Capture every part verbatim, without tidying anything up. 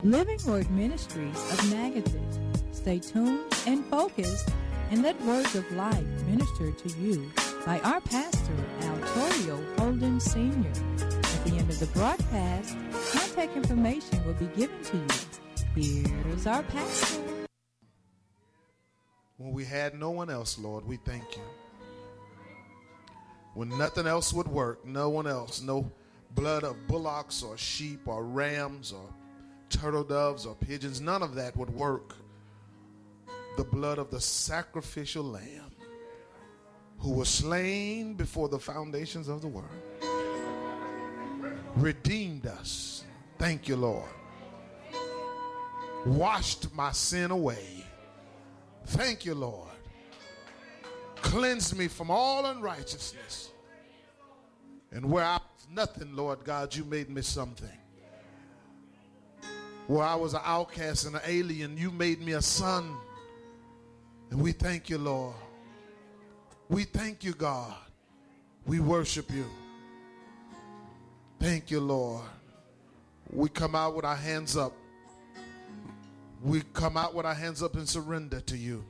Living Word Ministries of Magadan. Stay tuned and focused and let words of life minister to you by our pastor, Al Torrio Holden Senior At the end of the broadcast, contact information will be given to you. Here's our pastor. When we had no one else, Lord, we thank you. When nothing else would work, no one else, no blood of bullocks or sheep or rams or turtle doves or pigeons, none of that would work. The blood of the sacrificial lamb who was slain before the foundations of the world redeemed us. Thank you, Lord. Washed my sin away. Thank you, Lord. Cleansed me from all unrighteousness. And where I was nothing, Lord God, you made me something. Where I was an outcast and an alien, you made me a son. And we thank you, Lord. We thank you, God. We worship you. Thank you, Lord. We come out with our hands up. We come out with our hands up and surrender to you.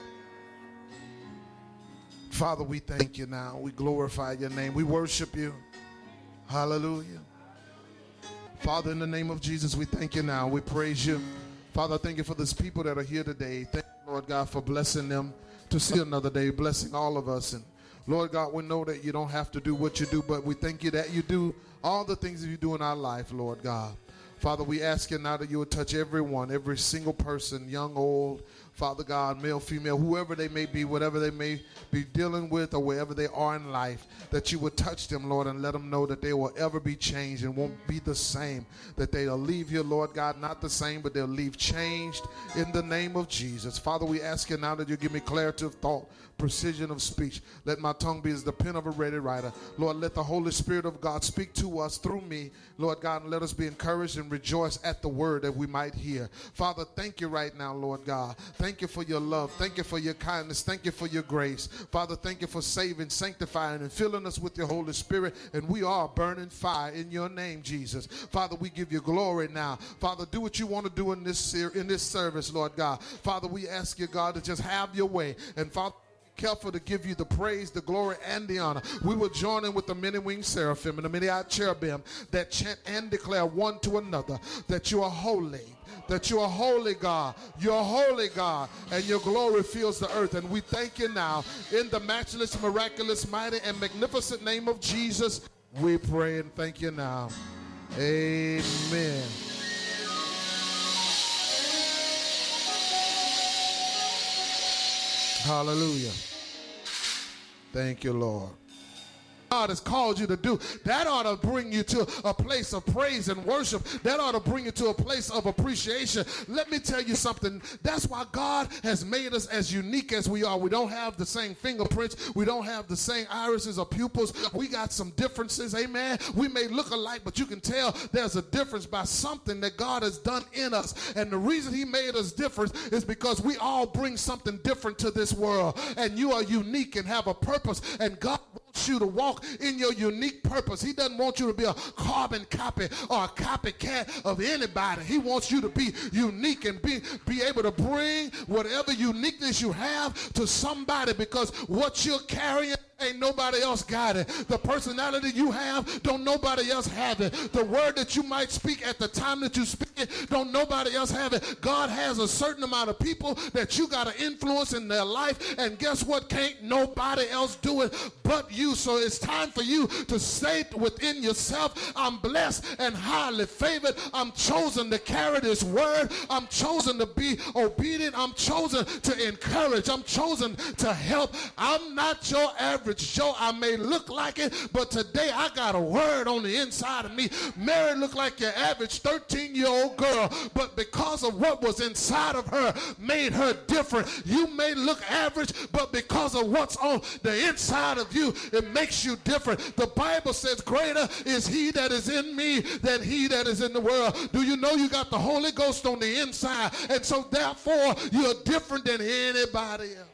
Father, we thank you now. We glorify your name. We worship you. Hallelujah. Father, in the name of Jesus, we thank you now. We praise you. Father, thank you for these people that are here today. Thank you, Lord God, for blessing them to see another day, blessing all of us. And Lord God, we know that you don't have to do what you do, but we thank you that you do all the things that you do in our life, Lord God. Father, we ask you now that you would touch everyone, every single person, young, old, Father God, male, female, whoever they may be, whatever they may be dealing with or wherever they are in life, that you would touch them, Lord, and let them know that they will ever be changed and won't be the same, that they'll leave here, Lord God, not the same, but they'll leave changed in the name of Jesus. Father, we ask you now that you give me clarity of thought, precision of speech. Let my tongue be as the pen of a ready writer. Lord, let the Holy Spirit of God speak to us through me, Lord God, and let us be encouraged and rejoice at the word that we might hear. Father, thank you right now, Lord God. Thank you for your love. Thank you for your kindness. Thank you for your grace. Father, thank you for saving, sanctifying, and filling us with your Holy Spirit. And we are burning fire in your name, Jesus. Father, we give you glory now. Father, do what you want to do in this ser- in this service, Lord God. Father, we ask you, God, to just have your way. And Father, careful to give you the praise, the glory, and the honor. We will join in with the many-winged seraphim and the many-eyed cherubim that chant and declare one to another that you are holy, that you are holy, God. You're holy, God, and your glory fills the earth. And we thank you now in the matchless, miraculous, mighty, and magnificent name of Jesus. We pray and thank you now. Amen. Hallelujah. Thank you, Lord. God has called you to do, that ought to bring you to a place of praise and worship. That ought to bring you to a place of appreciation. Let me tell you something. That's why God has made us as unique as we are. We don't have the same fingerprints. We don't have the same irises or pupils. We got some differences. Amen. We may look alike, but you can tell there's a difference by something that God has done in us. And the reason he made us different is because we all bring something different to this world. And you are unique and have a purpose. And God wants you to walk in your unique purpose. He doesn't want you to be a carbon copy or a copycat of anybody. He wants you to be unique and be, be able to bring whatever uniqueness you have to somebody, because what you're carrying ain't nobody else got it. The personality you have, don't nobody else have it. The word that you might speak at the time that you speak it, don't nobody else have it. God has a certain amount of people that you got to influence in their life, and guess what? Can't nobody else do it but you. So it's time for you to say within yourself, I'm blessed and highly favored. I'm chosen to carry this word. I'm chosen to be obedient. I'm chosen to encourage. I'm chosen to help. I'm not your average Joe. I may look like it, but today I got a word on the inside of me. Mary looked like your average thirteen-year-old girl, but because of what was inside of her made her different. You may look average, but because of what's on the inside of you, it makes you different. The Bible says greater is he that is in me than he that is in the world. Do you know you got the Holy Ghost on the inside? And so therefore you're different than anybody else.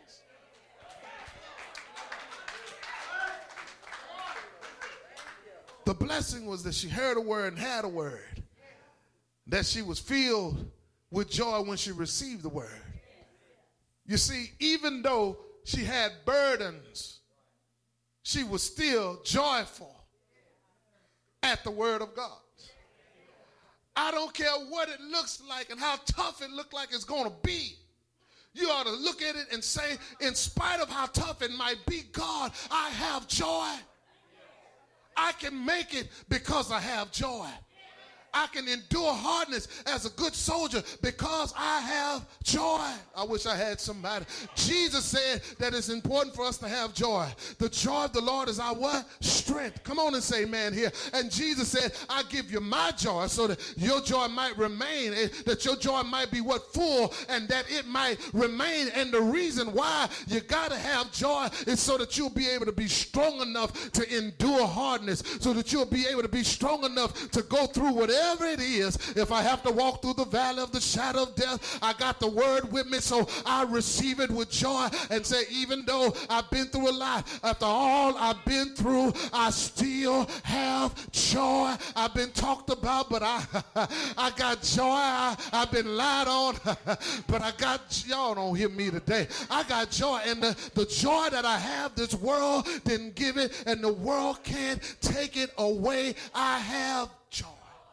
The blessing was that she heard a word and had a word. that she was filled with joy when she received the word. You see, even though she had burdens, she was still joyful at the word of God. I don't care what it looks like and how tough it looks like it's going to be. You ought to look at it and say, in spite of how tough it might be, God, I have joy. I can make it because I have joy. I can endure hardness as a good soldier because I have joy. I wish I had somebody. Jesus said that it's important for us to have joy. The joy of the Lord is our what? Strength. Come on and say amen here. And Jesus said, I give you my joy so that your joy might remain, that your joy might be what? Full, and that it might remain. And the reason why you got to have joy is so that you'll be able to be strong enough to endure hardness, so that you'll be able to be strong enough to go through whatever Whatever it is. If I have to walk through the valley of the shadow of death, I got the word with me, so I receive it with joy and say, even though I've been through a lot, after all I've been through, I still have joy. I've been talked about, but I I got joy. I, I've been lied on, but I got, y'all don't hear me today. I got joy, and the, the joy that I have, this world didn't give it, and the world can't take it away. I have joy.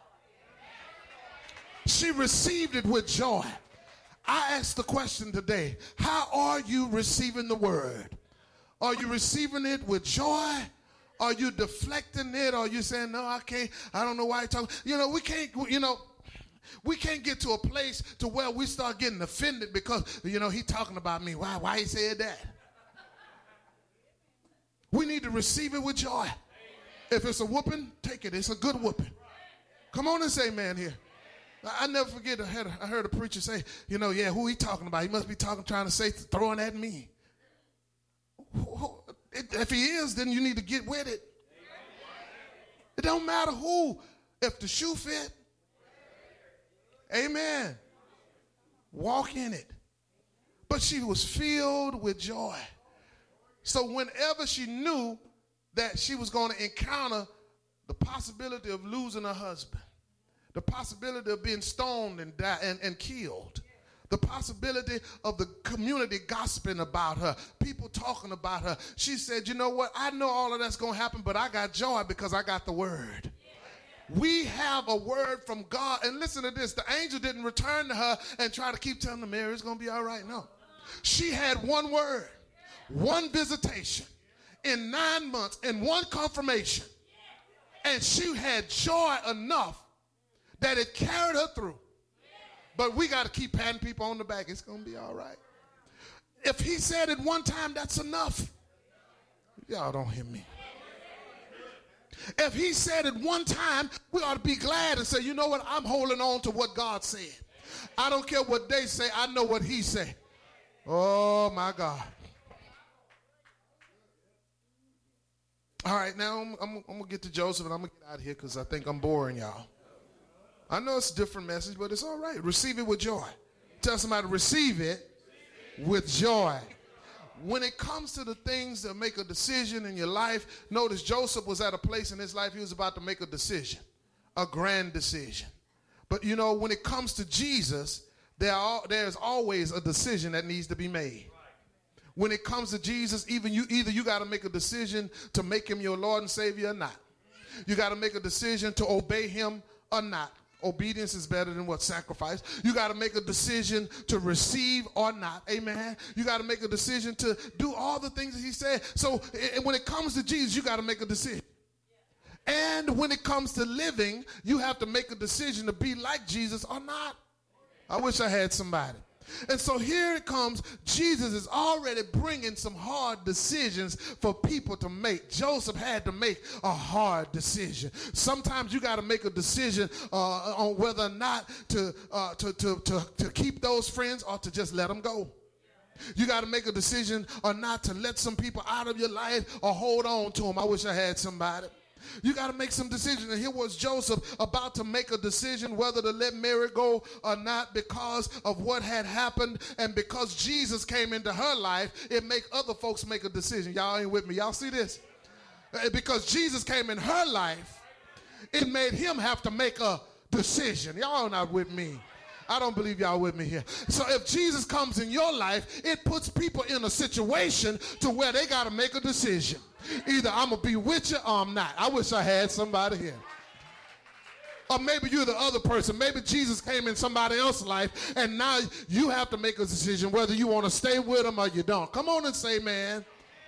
She received it with joy. I asked the question today, how are you receiving the word? Are you receiving it with joy? Are you deflecting it? Or are you saying, no, I can't, I don't know why you're talking. You know, we can't, you know, we can't get to a place to where we start getting offended because, you know, he talking about me. Why, why he said that? We need to receive it with joy. If it's a whooping, take it. It's a good whooping. Come on and say amen here. I never forget, I heard, I heard a preacher say, you know, yeah, who he talking about? He must be talking, trying to say, throwing at me. If he is, then you need to get with it. It don't matter who. If the shoe fit, amen, walk in it. But she was filled with joy. So whenever she knew that she was going to encounter the possibility of losing her husband, the possibility of being stoned and, die, and, and killed, the possibility of the community gossiping about her, people talking about her, she said, you know what, I know all of that's going to happen, but I got joy because I got the word. We have a word from God. And listen to this, the angel didn't return to her and try to keep telling her, Mary, it's going to be all right. No. She had one word, one visitation in nine months and one confirmation. And she had joy enough that it carried her through. But we got to keep patting people on the back. It's going to be all right. If he said it one time, that's enough. Y'all don't hear me. If he said it one time, we ought to be glad and say, you know what, I'm holding on to what God said. I don't care what they say, I know what he said. Oh, my God. All right, now I'm, I'm, I'm going to get to Joseph, and I'm going to get out of here because I think I'm boring y'all. I know it's a different message, but it's all right. Receive it with joy. Tell somebody, receive it with joy. When it comes to the things that make a decision in your life, notice Joseph was at a place in his life he was about to make a decision, a grand decision. But, you know, when it comes to Jesus, there are, there's always a decision that needs to be made. When it comes to Jesus, even you, either you got to make a decision to make him your Lord and Savior or not. You got to make a decision to obey him or not. Obedience is better than what? Sacrifice. You got to make a decision to receive or not. Amen. You got to make a decision to do all the things that he said. So it, when it comes to Jesus, you got to make a decision. And when it comes to living, you have to make a decision to be like Jesus or not. I wish I had somebody. And so here it comes. Jesus is already bringing some hard decisions for people to make. Joseph had to make a hard decision. Sometimes you got to make a decision uh, on whether or not to, uh, to, to, to, to keep those friends or to just let them go. You got to make a decision or not to let some people out of your life or hold on to them. I wish I had somebody. You got to make some decisions. And here was Joseph about to make a decision whether to let Mary go or not because of what had happened. And because Jesus came into her life, it make other folks make a decision. Y'all ain't with me. Y'all see this? Because Jesus came in her life, it made him have to make a decision. Y'all not with me. I don't believe y'all with me here. So if Jesus comes in your life, it puts people in a situation to where they got to make a decision. Either I'm going to be with you or I'm not. I wish I had somebody here. Or maybe you're the other person. Maybe Jesus came in somebody else's life, and now you have to make a decision whether you want to stay with him or you don't. Come on and say, man.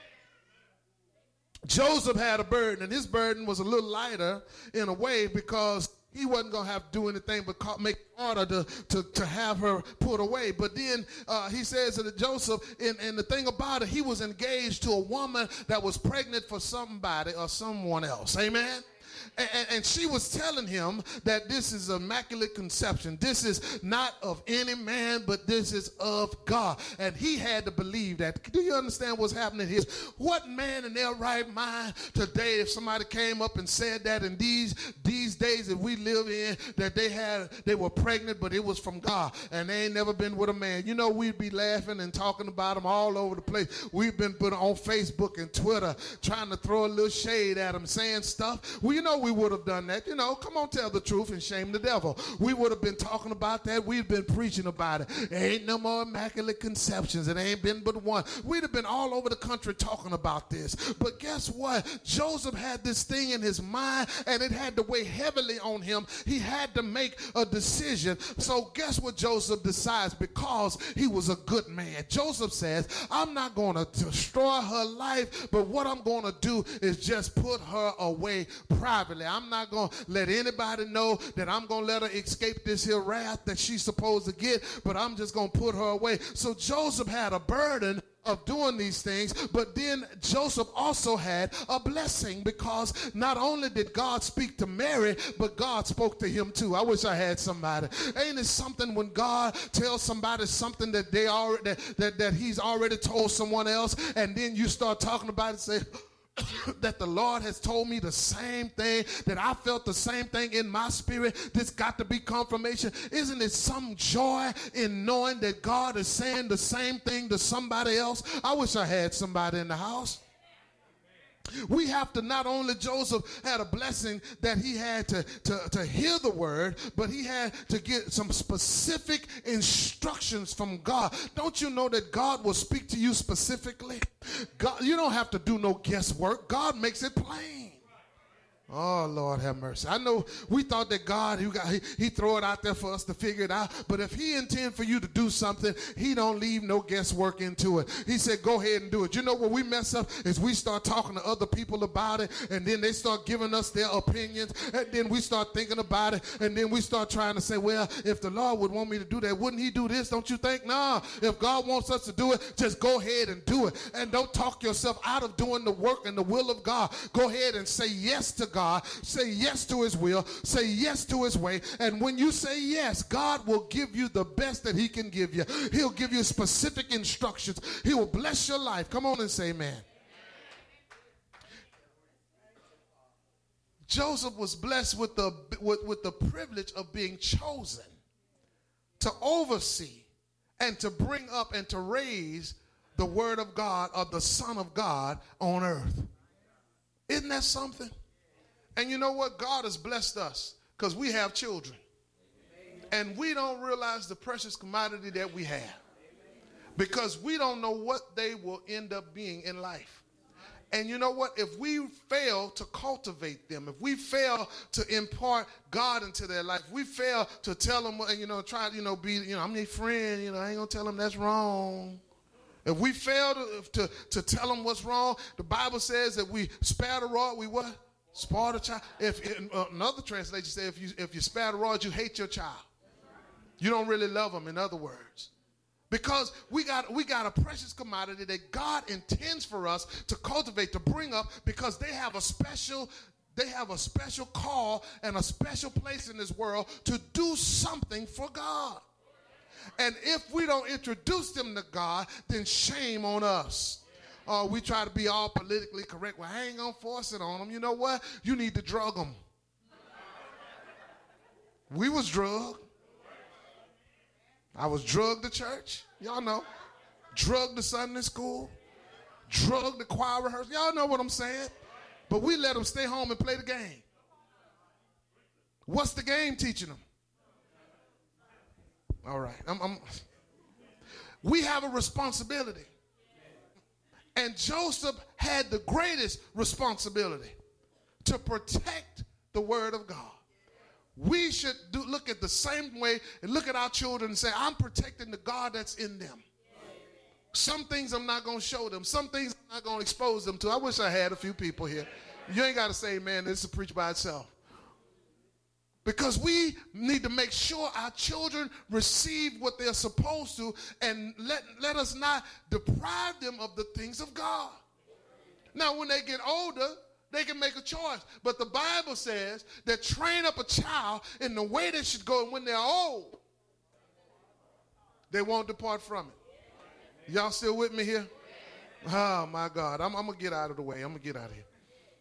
Joseph had a burden, and his burden was a little lighter in a way because he wasn't going to have to do anything but call, make order to, to, to have her put away. But then uh, he says that Joseph, and, and the thing about it, he was engaged to a woman that was pregnant for somebody or someone else. Amen? And, and she was telling him that this is immaculate conception. This is not of any man, but this is of God. And he had to believe that. Do you understand what's happening here? What man in their right mind today, if somebody came up and said that in these these days that we live in, that they had they were pregnant, but it was from God, and they ain't never been with a man? You know, we'd be laughing and talking about them all over the place. We've been put on Facebook and Twitter trying to throw a little shade at them, saying stuff. Well, you know, we would have done that. You know, come on, tell the truth and shame the devil. We would have been talking about that. We've been preaching about it. There ain't no more immaculate conceptions. It ain't been but one. We'd have been all over the country talking about this. But guess what? Joseph had this thing in his mind, and it had to weigh heavily on him. He had to make a decision. So guess what Joseph decides? Because he was a good man. Joseph says, I'm not going to destroy her life, but what I'm going to do is just put her away privately. I'm not going to let anybody know that I'm going to let her escape this here wrath that she's supposed to get, but I'm just going to put her away. So Joseph had a burden of doing these things, but then Joseph also had a blessing, because not only did God speak to Mary, but God spoke to him too. I wish I had somebody. Ain't it something when God tells somebody something that they already that, that, that he's already told someone else, and then you start talking about it and say, that the Lord has told me the same thing, that I felt the same thing in my spirit. This got to be confirmation. Isn't it some joy in knowing that God is saying the same thing to somebody else? I wish I had somebody in the house. We have to, not only Joseph had a blessing that he had to, to, to hear the word, but he had to get some specific instructions from God. Don't you know that God will speak to you specifically? God, you don't have to do no guesswork. God makes it plain. Oh, Lord have mercy. I know we thought that God, he, got, he, he throw it out there for us to figure it out. But if he intend for you to do something, he don't leave no guesswork into it. He said, go ahead and do it. You know what we mess up is we start talking to other people about it, and then they start giving us their opinions, and then we start thinking about it, and then we start trying to say, well, if the Lord would want me to do that, wouldn't he do this? Don't you think? No. If God wants us to do it, just go ahead and do it. And don't talk yourself out of doing the work and the will of God. Go ahead and say yes to God. Say yes to his will. Say yes to his way. And when you say yes, God will give you the best that he can give you. He'll give you specific instructions. He will bless your life. Come on and say amen. Joseph was blessed with the, with, with the privilege of being chosen to oversee and to bring up and to raise the word of God, or the Son of God on earth. Isn't that something? And you know what? God has blessed us because we have children. And we don't realize the precious commodity that we have, because we don't know what they will end up being in life. And you know what? If we fail to cultivate them, if we fail to impart God into their life, we fail to tell them, you know, try to, you know, be, you know, I'm their friend, you know, I ain't gonna tell them that's wrong. If we fail to, to, to tell them what's wrong, the Bible says that we spare the rod, we what? Spare the child. If in, uh, another translation says, if you if you spare the rod, you hate your child. You don't really love them, in other words. Because we got we got a precious commodity that God intends for us to cultivate, to bring up, because they have a special they have a special call and a special place in this world to do something for God. And if we don't introduce them to God, then shame on us. Uh, we try to be all politically correct. Well, I ain't going to force it on them. You know what? You need to drug them. We was drugged. I was drugged to church. Y'all know. Drugged to Sunday school. Drugged to choir rehearsal. Y'all know what I'm saying. But we let them stay home and play the game. What's the game teaching them? All right. I'm, I'm, we have a responsibility. And Joseph had the greatest responsibility to protect the word of God. We should do, look at the same way and look at our children and say, I'm protecting the God that's in them. Some things I'm not going to show them. Some things I'm not going to expose them to. I wish I had a few people here. You ain't got to say, man, this is preach by itself. Because we need to make sure our children receive what they're supposed to, and let, let us not deprive them of the things of God. Now, when they get older, they can make a choice. But the Bible says that train up a child in the way they should go, and when they're old, they won't depart from it. Y'all still with me here? Oh, my God. I'm, I'm going to get out of the way. I'm going to get out of here.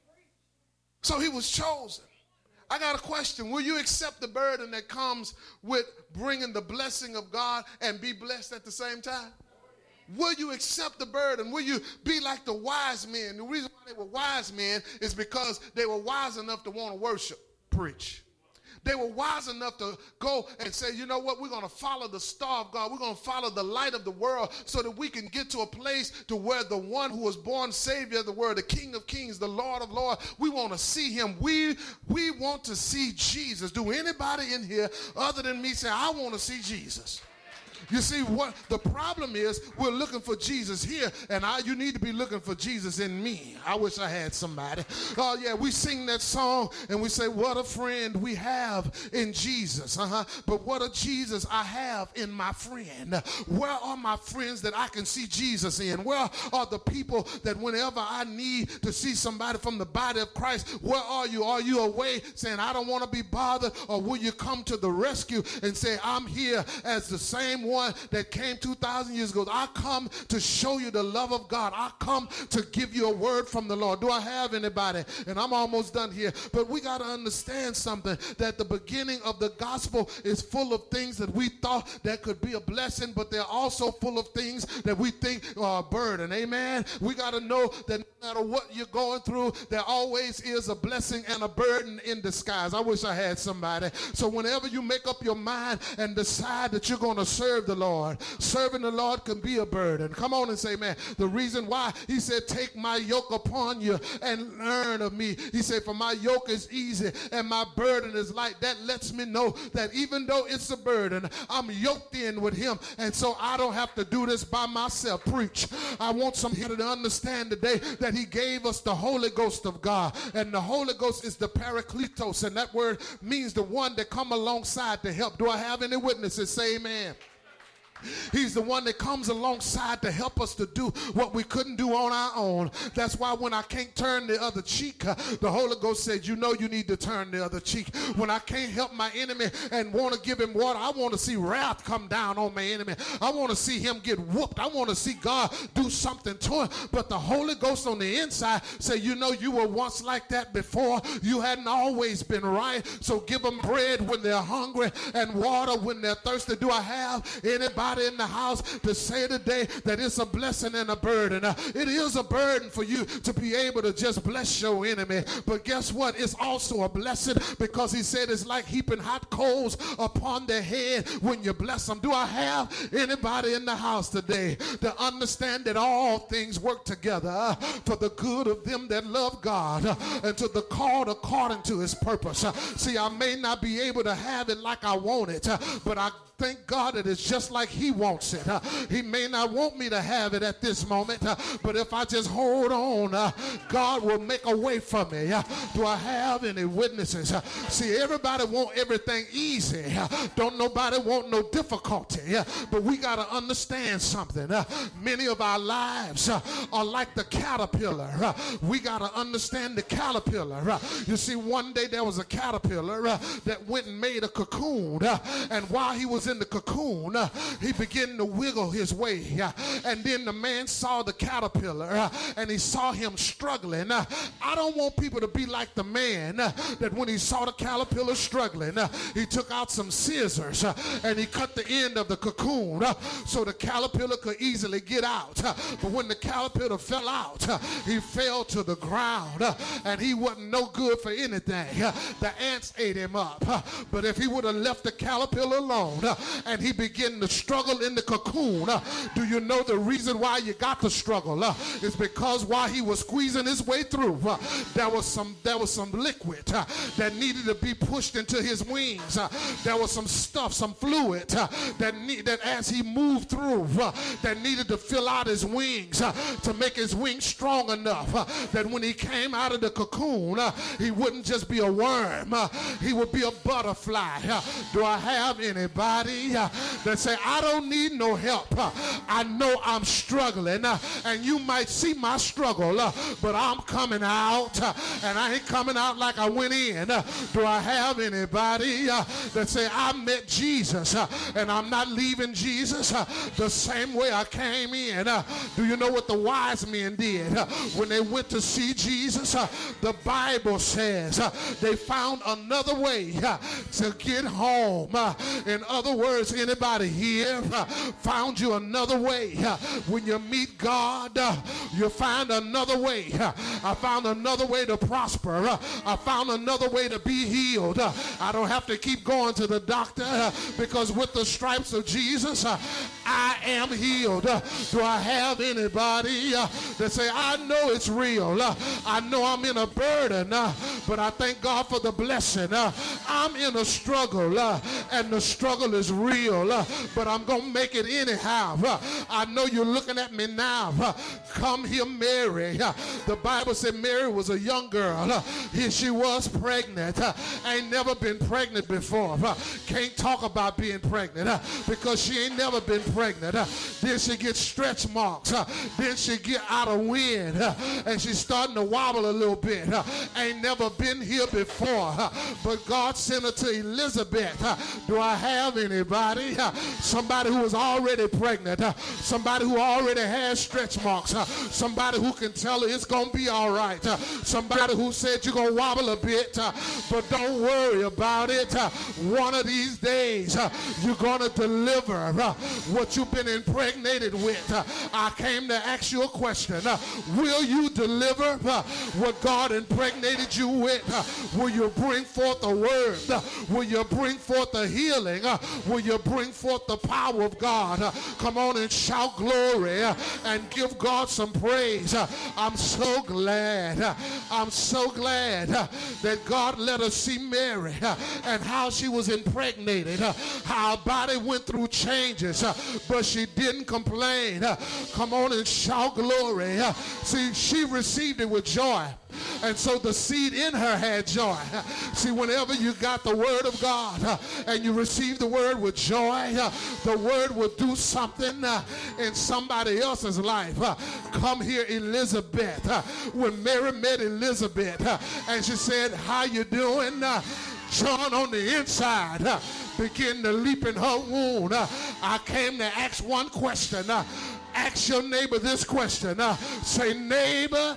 So he was chosen. I got a question. Will you accept the burden that comes with bringing the blessing of God and be blessed at the same time? Will you accept the burden? Will you be like the wise men? The reason why they were wise men is because they were wise enough to want to worship, preach. They were wise enough to go and say, you know what, we're going to follow the star of God. We're going to follow the light of the world so that we can get to a place to where the one who was born Savior of the world, the King of Kings, the Lord of Lords, we want to see him. We, we want to see Jesus. Do anybody in here other than me say, I want to see Jesus? You see, what the problem is, we're looking for Jesus here, and I, you need to be looking for Jesus in me. I wish I had somebody. Oh, yeah, we sing that song, and we say, what a friend we have in Jesus. Uh-huh. But what a Jesus I have in my friend. Where are my friends that I can see Jesus in? Where are the people that whenever I need to see somebody from the body of Christ, where are you? Are you away saying, I don't want to be bothered? Or will you come to the rescue and say, I'm here as the same one one that came two thousand years ago? I come to show you the love of God. I come to give you a word from the Lord. Do I have anybody? And I'm almost done here. But we got to understand something, that the beginning of the gospel is full of things that we thought that could be a blessing, but they're also full of things that we think are a burden. Amen? We got to know that no matter what you're going through, there always is a blessing and a burden in disguise. I wish I had somebody. So whenever you make up your mind and decide that you're going to serve the Lord, serving the Lord can be a burden. Come on and say, man, the reason why he said, take my yoke upon you and learn of me. He said, for my yoke is easy and my burden is light. That lets me know that even though it's a burden, I'm yoked in with him, and so I don't have to do this by myself. Preach. I want somebody to understand today that he gave us the Holy Ghost of God, and the Holy Ghost is the Parakletos, and that word means the one that come alongside to help. Do I have any witnesses? Say amen. He's the one that comes alongside to help us to do what we couldn't do on our own. That's why when I can't turn the other cheek, uh, the Holy Ghost said, you know you need to turn the other cheek. When I can't help my enemy and want to give him water, I want to see wrath come down on my enemy. I want to see him get whooped. I want to see God do something to him. But the Holy Ghost on the inside say, you know you were once like that before. You hadn't always been right. So give them bread when they're hungry and water when they're thirsty. Do I have anybody in the house to say today that it's a blessing and a burden? Uh, it is a burden for you to be able to just bless your enemy, but guess what? It's also a blessing, because he said it's like heaping hot coals upon their head when you bless them. Do I have anybody in the house today to understand that all things work together uh, for the good of them that love God uh, and to the called according to his purpose? Uh, see, I may not be able to have it like I want it, uh, but I thank God that it's just like he wants it. Uh, he may not want me to have it at this moment, uh, but if I just hold on, uh, God will make a way for me. Uh, do I have any witnesses? Uh, see, everybody want everything easy. Uh, don't nobody want no difficulty. Uh, but we got to understand something. Uh, many of our lives uh, are like the caterpillar. Uh, we got to understand the caterpillar. Uh, you see, one day there was a caterpillar uh, that went and made a cocoon, uh, and while he was was in the cocoon, uh, he began to wiggle his way. Uh, and then the man saw the caterpillar uh, and he saw him struggling. Uh, I don't want people to be like the man uh, that when he saw the caterpillar struggling, uh, he took out some scissors uh, and he cut the end of the cocoon uh, so the caterpillar could easily get out. Uh, but when the caterpillar fell out, uh, he fell to the ground uh, and he wasn't no good for anything. Uh, the ants ate him up. Uh, but if he would have left the caterpillar alone uh, and he began to struggle in the cocoon, uh, do you know the reason why you got to struggle? Uh, it's because while he was squeezing his way through, uh, there was some there was some liquid uh, that needed to be pushed into his wings. Uh, there was some stuff, some fluid uh, that need, that as he moved through, uh, that needed to fill out his wings uh, to make his wings strong enough uh, that when he came out of the cocoon, uh, he wouldn't just be a worm, uh, he would be a butterfly. Uh, do I have anybody uh, that say, I don't need no help? Uh, I know I'm struggling, uh, and you might see my struggle, uh, but I'm coming out, uh, and I ain't coming out like I went in. Uh, do I have anybody uh, that say, I met Jesus, uh, and I'm not leaving Jesus uh, the same way I came in? Uh, do you know what the wise men did uh, when they went to see Jesus? Uh, the Bible says uh, they found another way uh, to get home. Uh, in other words, anybody here uh, found you another way? Uh, when you meet God, uh, you find another way. Uh, I found another way to prosper. Uh, I found another way to be healed. Uh, I don't have to keep going to the doctor uh, because with the stripes of Jesus, uh, I am healed. Uh, do I have anybody uh, that say, I know it's real. Uh, I know I'm in a burden, uh, but I thank God for the blessing. Uh, I'm in a struggle, uh, and the struggle is real, uh, but I'm going to make it anyhow. Uh, I know you're looking at me now. Uh, come here, Mary. Uh, the Bible said Mary was a young girl. Uh, here she was pregnant. Uh, ain't never been pregnant before. Uh, can't talk about being pregnant uh, because she ain't never been pregnant. Uh, then she gets stretch marks. Uh, then she get out of wind uh, and she's starting to wobble a little bit. Uh, ain't never been here before, uh, but God sent her to Elizabeth. Uh, do I have anybody? Uh, somebody who was already pregnant. Uh, somebody who already has stretch marks. Uh, somebody who can tell her it's going to be all right. Uh, somebody who said you're going to wobble a bit, uh, but don't worry about it. Uh, one of these days, uh, you're going to deliver uh, what you've been impregnated with. Uh, I came to ask you a question. Uh, will you deliver uh, what God impregnated you with? Uh, will you bring forth the word? Uh, will you bring forth the healing? Uh, will you bring forth the power of God? Uh, come on and shout glory uh, and give God some praise. Uh, I'm so glad. Uh, I'm so glad uh, that God let us see Mary uh, and how she was impregnated, uh, how her body went through changes, uh, but she didn't complain. Uh, come on and shout glory. Uh, see, she received it with joy. And so the seed in her had joy. See, whenever you got the word of God uh, and you receive the word with joy, uh, the word will do something uh, in somebody else's life. Uh, come here, Elizabeth. Uh, when Mary met Elizabeth uh, and she said, how you doing? Uh, John on the inside uh, began to leap in her womb. Uh, I came to ask one question. Uh, ask your neighbor this question. Uh, say, neighbor,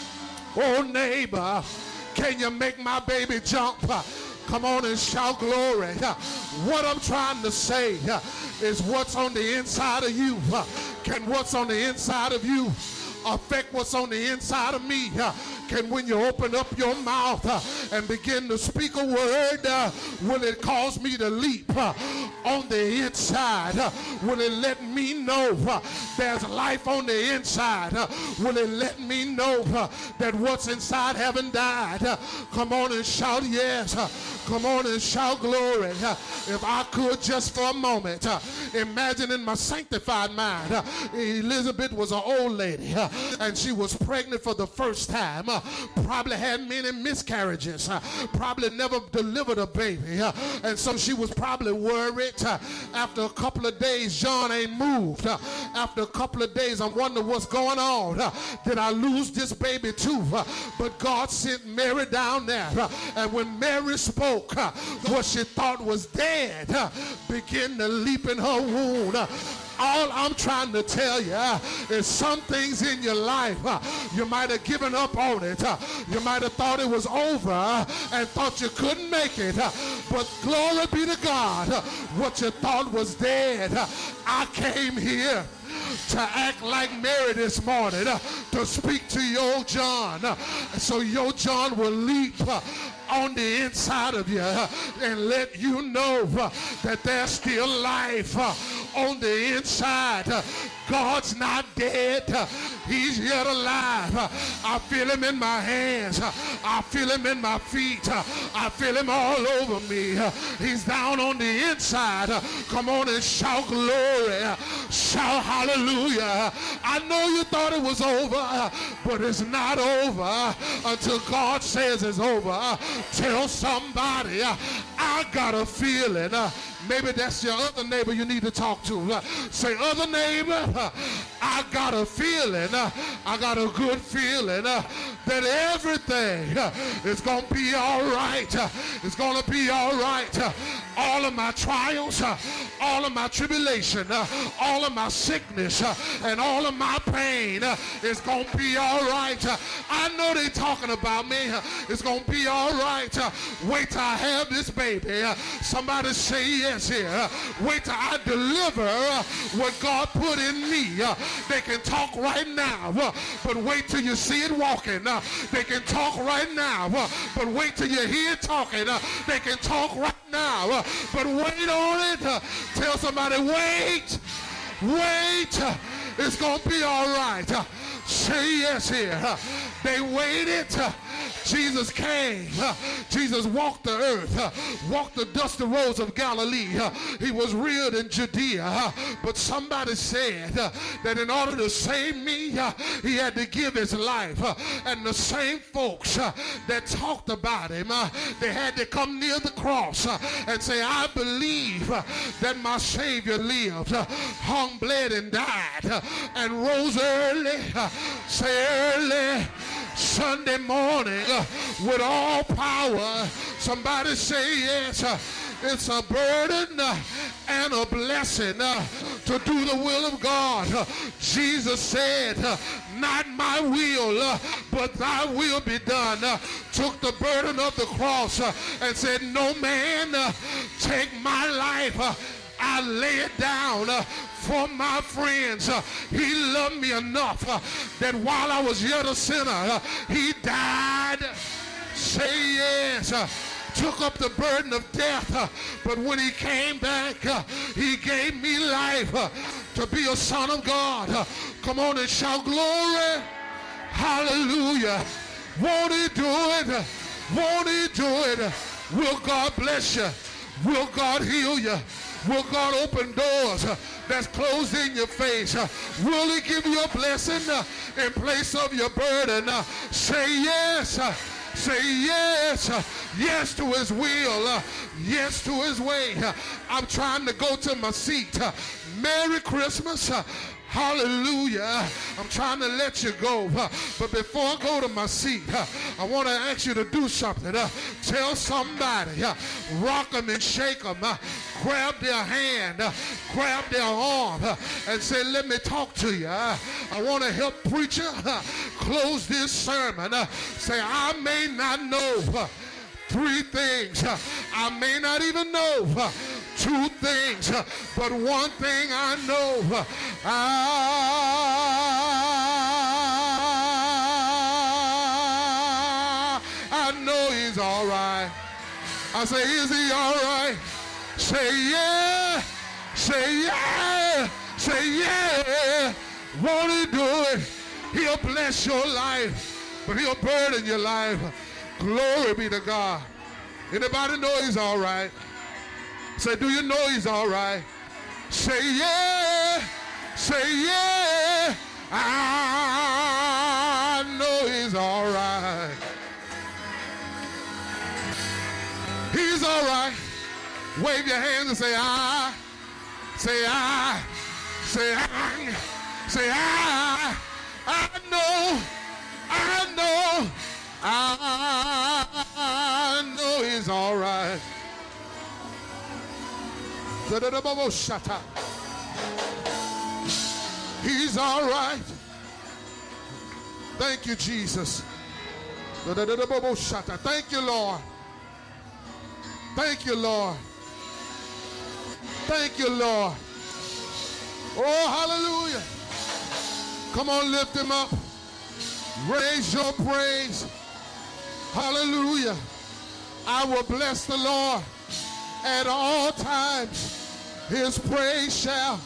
oh, neighbor, can you make my baby jump? Uh, come on and shout glory. Uh, what I'm trying to say uh, is what's on the inside of you. Uh, can what's on the inside of you affect what's on the inside of me? Uh, can when you open up your mouth uh, and begin to speak a word, uh, will it cause me to leap uh, on the inside? Uh, will it let me know uh, there's life on the inside? Uh, will it let me know uh, that what's inside haven't died? Uh, come on and shout yes. Uh, come on and shout glory. Uh, if I could just for a moment uh, imagine in my sanctified mind, uh, Elizabeth was an old lady uh, and she was pregnant for the first time. Uh, probably had many miscarriages, uh, probably never delivered a baby, uh, and so she was probably worried night. Uh, after a couple of days, John ain't moved. Uh, after a couple of days, I'm wondering what's going on. Uh, did I lose this baby too? Uh, but God sent Mary down there. Uh, and when Mary spoke, uh, what she thought was dead uh, began to leap in her wound. Uh, All I'm trying to tell you uh, is some things in your life, uh, you might have given up on it. Uh, you might have thought it was over uh, and thought you couldn't make it. Uh, but glory be to God, uh, what you thought was dead. Uh, I came here to act like Mary this morning, uh, to speak to your John, uh, so your John will leap uh, on the inside of you uh, and let you know uh, that there's still life uh, on the inside. Uh, God's not dead. Uh, he's yet alive. Uh, I feel him in my hands. Uh, I feel him in my feet. Uh, I feel him all over me. Uh, he's down on the inside. Uh, come on and shout glory. Uh, shout hallelujah. I know you thought it was over, uh, but it's not over uh, until God says it's over. Uh, tell somebody, uh, I got a feeling. Uh, maybe that's your other neighbor you need to talk to. Uh, say, other neighbor, uh, I got a feeling. Uh, I got a good feeling uh, that everything uh, is going to be all right. Uh, it's going to be all right. Uh, all of my trials, uh, all of my tribulation, uh, all of my sickness, uh, and all of my pain uh, is going to be all right. Uh, I know they're talking about me. Uh, it's going to be all right. Uh, wait till I have this baby. Uh, somebody say yes here. Uh, wait till I deliver uh, what God put in me. Uh, they can talk right now, uh, but wait till you see it walking. Uh, they can talk right now, uh, but wait till you hear it talking. Uh, they can talk right now, uh, but wait on it. Uh, tell somebody, wait, wait. Uh, it's going to be all right. Uh, say yes here. Uh, they waited. Uh, Jesus came. Uh, Jesus walked the earth, uh, walked the dusty roads of Galilee. Uh, he was reared in Judea. Uh, but somebody said uh, that in order to save me, uh, he had to give his life. Uh, and the same folks uh, that talked about him, uh, they had to come near the cross uh, and say, I believe uh, that my Savior lived, uh, hung, bled, and died, uh, and rose early, uh, say early Sunday morning uh, with all power. Somebody say yes. Uh, it's a burden uh, and a blessing uh, to do the will of God. Uh, Jesus said, uh, not my will, uh, but thy will be done. Uh, took the burden of the cross uh, and said, no man uh, take my life. Uh, I lay it down uh, for my friends. Uh, he loved me enough uh, that while I was yet a sinner, uh, he died. Say yes. Uh, took up the burden of death, uh, but when he came back, uh, he gave me life uh, to be a son of God. Uh, come on and shout glory. Hallelujah. Won't he do it? Won't he do it? Will God bless you? Will God heal you? Will God open doors uh, that's closed in your face? Uh, will he give you a blessing uh, in place of your burden? Uh, say yes. Uh, say yes. Uh, yes to his will. Uh, yes to his way. Uh, I'm trying to go to my seat. Uh, Merry Christmas. Uh, Hallelujah. I'm trying to let you go. Uh, but before I go to my seat, uh, I want to ask you to do something. Uh, tell somebody, uh, rock them and shake them. Uh, grab their hand, uh, grab their arm, uh, and say, let me talk to you. Uh, I want to help preacher uh, close this sermon. Uh, say, I may not know uh, three things. Uh, I may not even know uh, two things, uh, but one thing I know. Uh, I, I know he's all right. I say, is he all right? Say yeah. Say yeah. Say yeah. Won't he do it? He'll bless your life, but he'll burden your life. Glory be to God. Anybody know he's all right? Say, do you know he's all right? Say, yeah. Say, yeah. I know he's all right. He's all right. Wave your hands and say, I, Say I, say I, say I, I know, I know, I know he's all right. He's all right. Thank you, Jesus. Thank you, Lord. Thank you, Lord. Thank you, Lord. Oh, hallelujah. Come on, lift him up. Raise your praise. Hallelujah. I will bless the Lord at all times. His praise shall